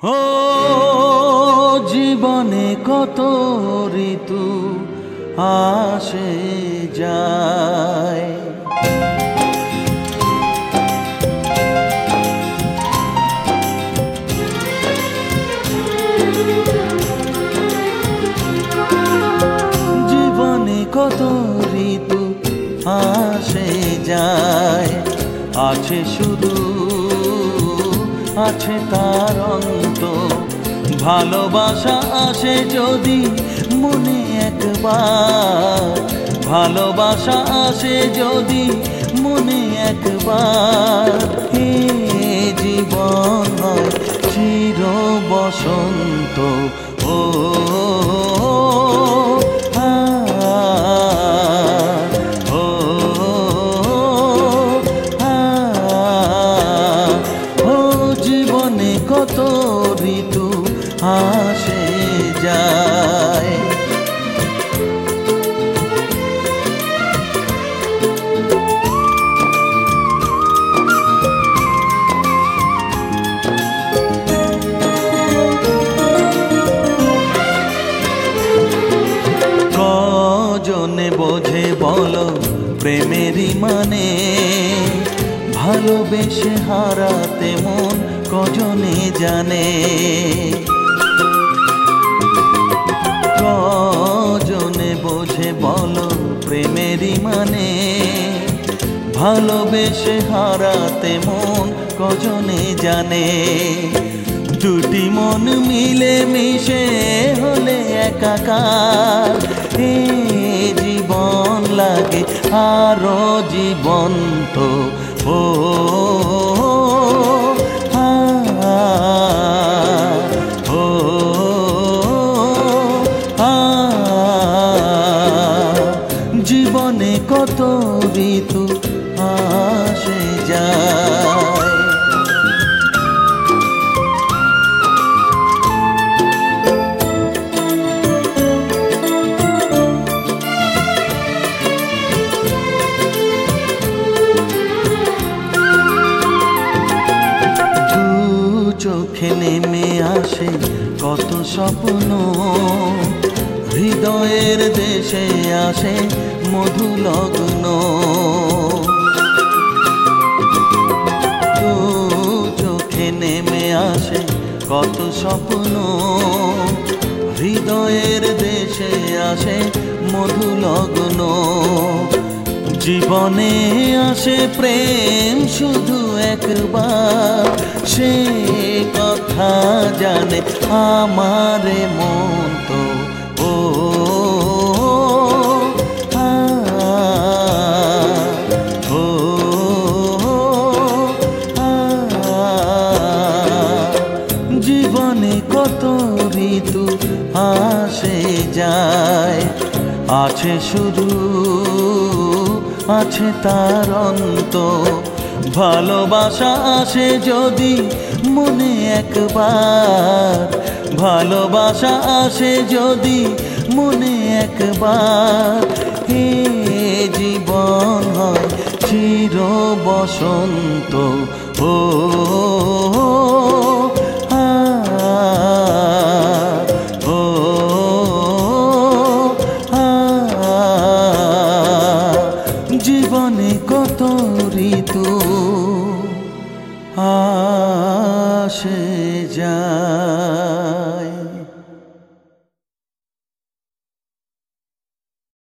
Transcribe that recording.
ও জীবনে কত ঋতু আসে যায়, জীবনে কত ঋতু আসে যায়, আছে শুধু আছে তার অন্ত। ভালোবাসা আসে যদি মনে একবার, ভালোবাসা আসে যদি মনে একবার। এ জীবন হয় চির বসন্ত। ও কত ঋতু আসে যায়। কজনে বোঝে বলো প্রেমেরই মানে, ভালোবেসে হারাতে মন কজনে জানে। কজনে বোঝে বলো প্রেমেরই মানে, ভালোবেসে হারাতে মন কজনে জানে। দুটি মন মিলে মিশে হলে একাকার, এ জীবন লাগে আরো জীবন্ত। ও জীবনে কত ঋতু আসে যায়। চোখে নেমে আসে কত স্বপ্ন, হৃদয়ের দেশে আসে মধু লগ্ন। চোখে নেমে আসে কত স্বপ্ন, হৃদয়ের দেশে আসে মধু লগ্ন। জীবনে আসে প্রেম শুধু একবার, সে কথা জানে আমার মন তো। ও জীবনে কত ঋতু আসে যায়, আছে শুধু আছে তার অন্ত। ভালোবাসা আসে যদি মনে একবার, ভালোবাসা আসে যদি মনে একবার। হে জীবন হয় চির বসন্ত। ও জীবনে কত ঋতু আসে যায়।